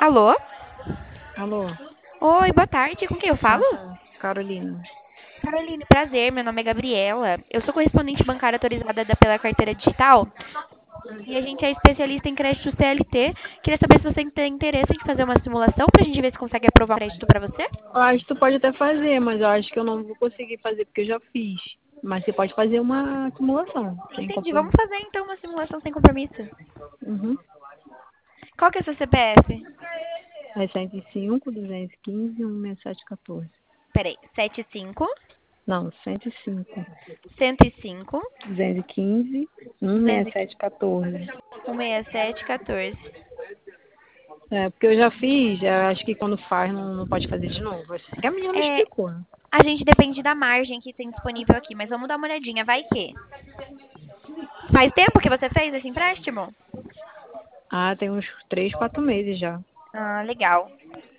Alô? Alô, Oi, boa tarde. Com quem eu falo? Carolina. Caroline, prazer. Meu nome é Gabriela. Eu sou correspondente bancária autorizada pela carteira digital e a gente é especialista em crédito CLT. Queria saber se você tem interesse em fazer uma simulação pra gente ver se consegue aprovar um crédito pra você. Eu acho que tu pode até fazer, mas eu acho que eu não vou conseguir fazer porque eu já fiz. Mas você pode fazer uma simulação, sem Entendi. Vamos compromisso. fazer então uma simulação sem compromisso. Uhum. Qual que é o seu CPF? É 105, 215, 16714. Peraí, 75 Não, 105, 105 215, 16714. 16714. É, porque eu já fiz, eu acho que quando faz não pode fazer de novo. Assim que a menina me É, explicou, né? a gente depende da margem que tem disponível aqui, mas vamos dar uma olhadinha. Vai que. Faz tempo que você fez esse empréstimo? Ah, tem uns 3, 4 meses já. Ah, legal.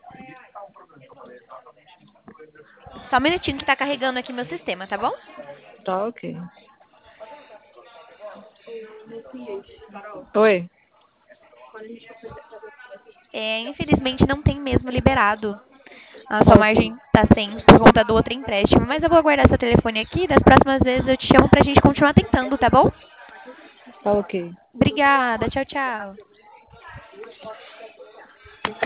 Só um minutinho que tá carregando aqui meu sistema, tá bom? Tá ok. Oi? Infelizmente não tem mesmo liberado. A sua Tá ok. margem tá sem por conta do outro empréstimo. Mas eu vou aguardar seu telefone aqui. Das próximas vezes eu te chamo pra gente continuar tentando, tá bom? Tá ok. Obrigada. Tchau, tchau.